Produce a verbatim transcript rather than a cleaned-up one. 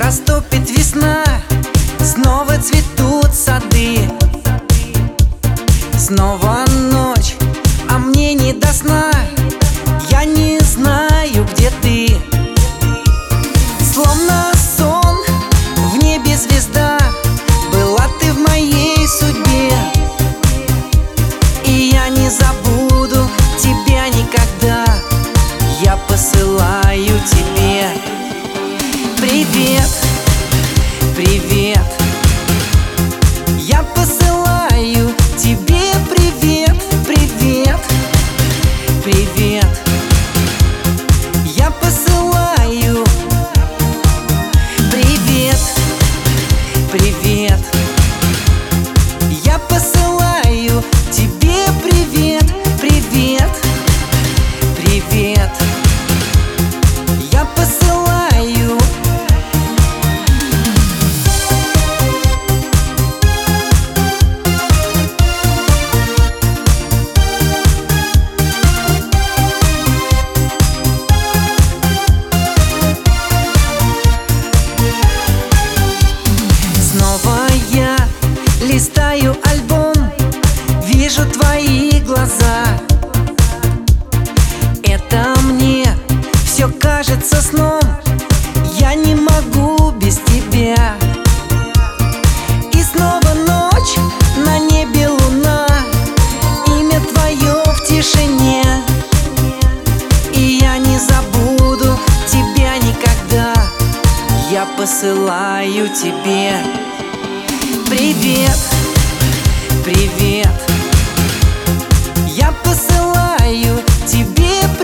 Наступит весна, снова цветут сады. Снова ночь, а мне не до сна. Я не знаю, где ты. Словно сон, в небе звезда. Была ты в моей судьбе, и я не забуду тебя никогда. Я посылаю тебе привет, привет. Я посылаю тебе привет, привет, привет. Я посылаю привет, привет. Я посылаю тебе привет, привет, привет. Я посылаю. Снова я листаю альбом, вижу твои глаза. Это мне все кажется сном. Я не могу без тебя. И снова ночь, на небе луна. Имя твое в тишине, и я не забуду тебя никогда. Я посылаю тебе привет, привет. Я посылаю тебе